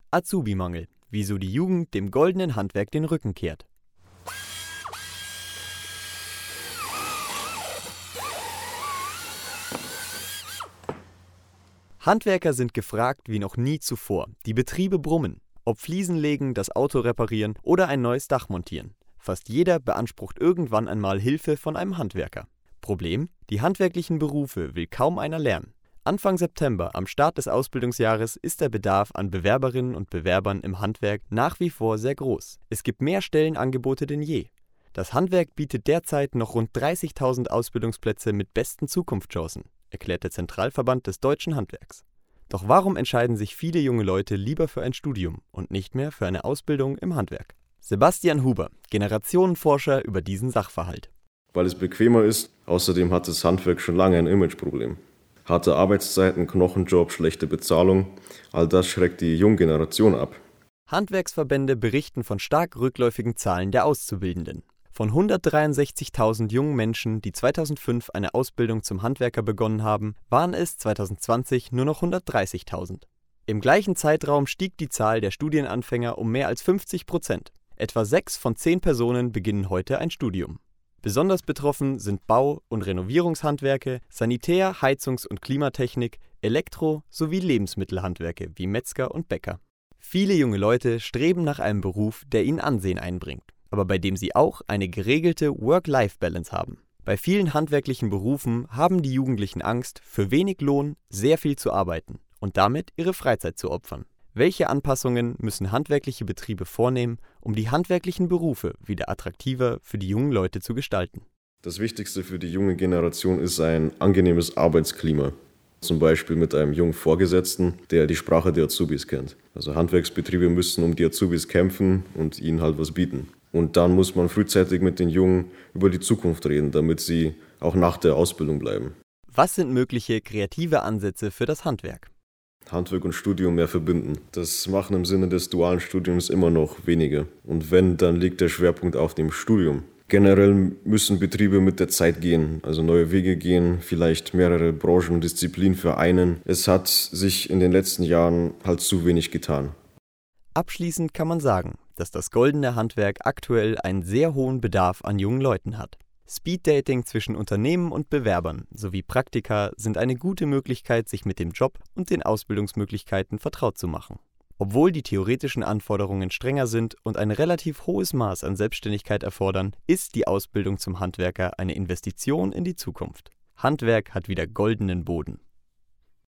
Azubi-Mangel. Wieso die Jugend dem goldenen Handwerk den Rücken kehrt. Handwerker sind gefragt wie noch nie zuvor. Die Betriebe brummen. Ob Fliesen legen, das Auto reparieren oder ein neues Dach montieren. Fast jeder beansprucht irgendwann einmal Hilfe von einem Handwerker. Problem: Die handwerklichen Berufe will kaum einer lernen. Anfang September, am Start des Ausbildungsjahres, ist der Bedarf an Bewerberinnen und Bewerbern im Handwerk nach wie vor sehr groß. Es gibt mehr Stellenangebote denn je. Das Handwerk bietet derzeit noch rund 30.000 Ausbildungsplätze mit besten Zukunftschancen, erklärt der Zentralverband des deutschen Handwerks. Doch warum entscheiden sich viele junge Leute lieber für ein Studium und nicht mehr für eine Ausbildung im Handwerk? Sebastian Huber, Generationenforscher über diesen Sachverhalt. Weil es bequemer ist. Außerdem hat das Handwerk schon lange ein Imageproblem. Harte Arbeitszeiten, Knochenjob, schlechte Bezahlung, all das schreckt die junge Generation ab. Handwerksverbände berichten von stark rückläufigen Zahlen der Auszubildenden. Von 163.000 jungen Menschen, die 2005 eine Ausbildung zum Handwerker begonnen haben, waren es 2020 nur noch 130.000. Im gleichen Zeitraum stieg die Zahl der Studienanfänger um mehr als 50%. Etwa 6 von 10 Personen beginnen heute ein Studium. Besonders betroffen sind Bau- und Renovierungshandwerke, Sanitär-, Heizungs- und Klimatechnik, Elektro- sowie Lebensmittelhandwerke wie Metzger und Bäcker. Viele junge Leute streben nach einem Beruf, der ihnen Ansehen einbringt, aber bei dem sie auch eine geregelte Work-Life-Balance haben. Bei vielen handwerklichen Berufen haben die Jugendlichen Angst, für wenig Lohn sehr viel zu arbeiten und damit ihre Freizeit zu opfern. Welche Anpassungen müssen handwerkliche Betriebe vornehmen, um die handwerklichen Berufe wieder attraktiver für die jungen Leute zu gestalten? Das Wichtigste für die junge Generation ist ein angenehmes Arbeitsklima. Zum Beispiel mit einem jungen Vorgesetzten, der die Sprache der Azubis kennt. Also Handwerksbetriebe müssen um die Azubis kämpfen und ihnen halt was bieten. Und dann muss man frühzeitig mit den Jungen über die Zukunft reden, damit sie auch nach der Ausbildung bleiben. Was sind mögliche kreative Ansätze für das Handwerk? Handwerk und Studium mehr verbinden. Das machen im Sinne des dualen Studiums immer noch wenige. Und wenn, dann liegt der Schwerpunkt auf dem Studium. Generell müssen Betriebe mit der Zeit gehen, also neue Wege gehen, vielleicht mehrere Branchen und Disziplinen vereinen. Es hat sich in den letzten Jahren halt zu wenig getan. Abschließend kann man sagen, dass das goldene Handwerk aktuell einen sehr hohen Bedarf an jungen Leuten hat. Speeddating zwischen Unternehmen und Bewerbern sowie Praktika sind eine gute Möglichkeit, sich mit dem Job und den Ausbildungsmöglichkeiten vertraut zu machen. Obwohl die theoretischen Anforderungen strenger sind und ein relativ hohes Maß an Selbstständigkeit erfordern, ist die Ausbildung zum Handwerker eine Investition in die Zukunft. Handwerk hat wieder goldenen Boden.